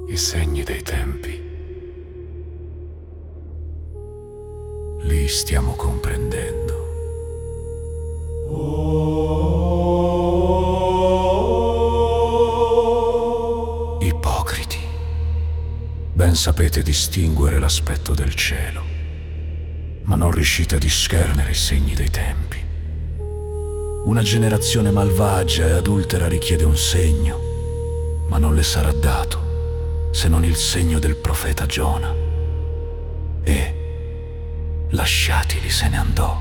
I segni dei tempi. Li stiamo comprendendo. Ipocriti. Ben sapete distinguere l'aspetto del cielo, ma non riuscite a discernere i segni dei tempi. Una generazione malvagia e adultera richiede un segno, ma non le sarà dato se non il segno del profeta Giona. E lasciatili se ne andò.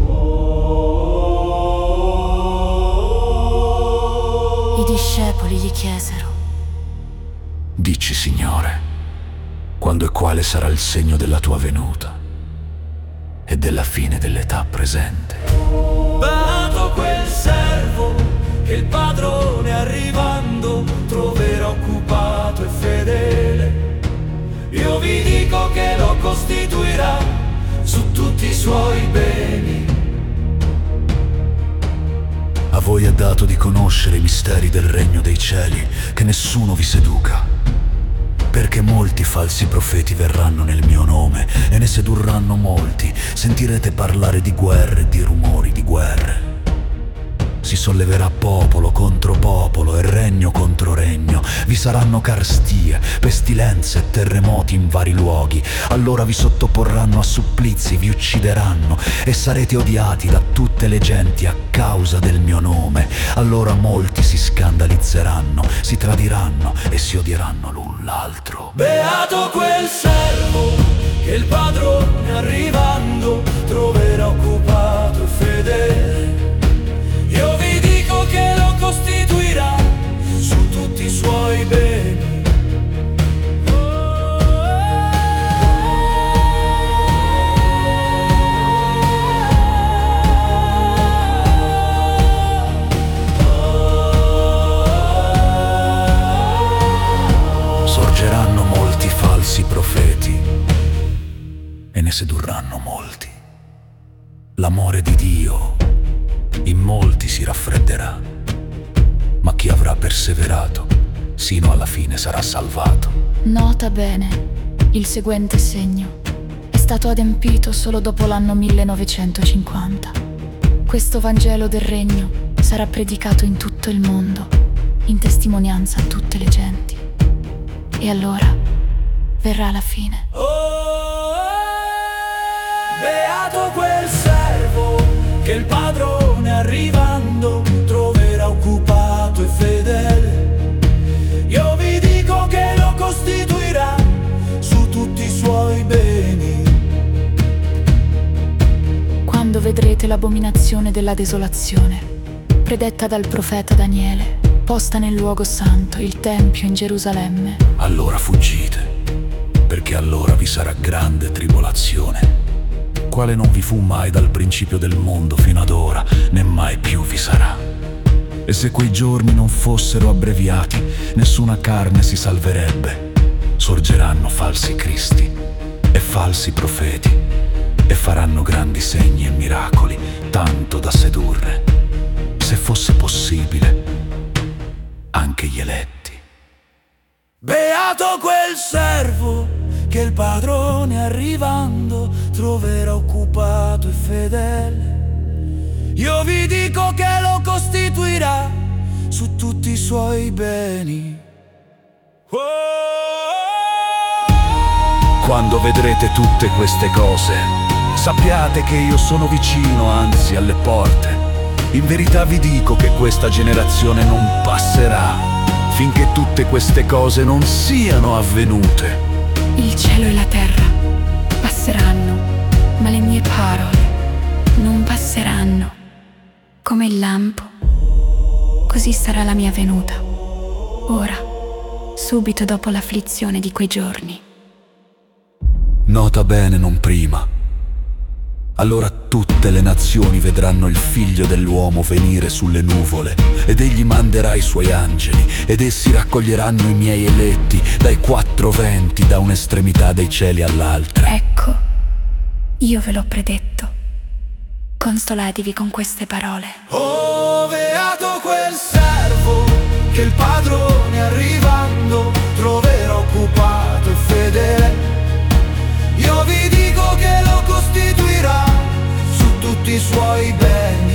I discepoli gli chiesero: Dici, Signore, quando e quale sarà il segno della tua venuta e della fine dell'età presente? Beato quel servo che il padrone arrivando troverà occupato e fedele. Io vi dico che lo costituirà su tutti i suoi beni. A voi è dato di conoscere i misteri del regno dei cieli, che nessuno vi seduca. Perché molti falsi profeti verranno nel mio nome e ne sedurranno molti. Sentirete parlare di guerre e di rumori di guerre. Si solleverà popolo contro popolo e regno contro regno. Vi saranno carestie, pestilenze e terremoti in vari luoghi. Allora vi sottoporranno a supplizi, vi uccideranno e sarete odiati da tutte le genti a causa del mio nome. Allora molti si scandalizzeranno, si tradiranno e si odieranno l'un l'altro. Beato quel servo che il padrone arrivando troverà occupato e fedele. Io vi dico che lo costituirà su tutti i suoi beni. Sorgeranno molti falsi profeti e ne sedurranno molti. L'amore di Dio in molti si raffredderà, ma chi avrà perseverato sino alla fine sarà salvato. Nota bene, il seguente segno è stato adempito solo dopo l'anno 1950. Questo Vangelo del Regno sarà predicato in tutto il mondo, in testimonianza a tutte le genti. E allora verrà la fine. Beato quel servo che il padrone arrivando troverà occupato e fedele. Io vi dico che lo costituirà su tutti i suoi beni. Quando vedrete l'abominazione della desolazione, predetta dal profeta Daniele, posta nel luogo santo, il Tempio in Gerusalemme, Allora fuggite, perché allora vi sarà grande tribolazione, quale non vi fu mai dal principio del mondo fino ad ora, né mai più vi sarà. E se quei giorni non fossero abbreviati, nessuna carne si salverebbe. Sorgeranno falsi cristi e falsi profeti e faranno grandi segni e miracoli, tanto da sedurre, se fosse possibile, anche gli eletti. Beato quel servo che il padrone arrivando troverà occupato e fedele. Io vi dico che lo costituirà su tutti i suoi beni. Quando vedrete tutte queste cose, sappiate che io sono vicino, anzi alle porte. In verità vi dico che questa generazione non passerà finché tutte queste cose non siano avvenute. il cielo e la terra passeranno, ma le mie parole non passeranno. Come il lampo, così sarà la mia venuta. Ora, subito dopo l'afflizione di quei giorni. Nota bene, non prima. Allora tutte le nazioni vedranno il Figlio dell'uomo venire sulle nuvole, ed egli manderà i suoi angeli, ed essi raccoglieranno i miei eletti dai quattro venti, da un'estremità dei cieli all'altra. Ecco, io ve l'ho predetto. Consolatevi con queste parole. Oh, beato quel servo che il padrone arrivando troverà tutti i suoi beni.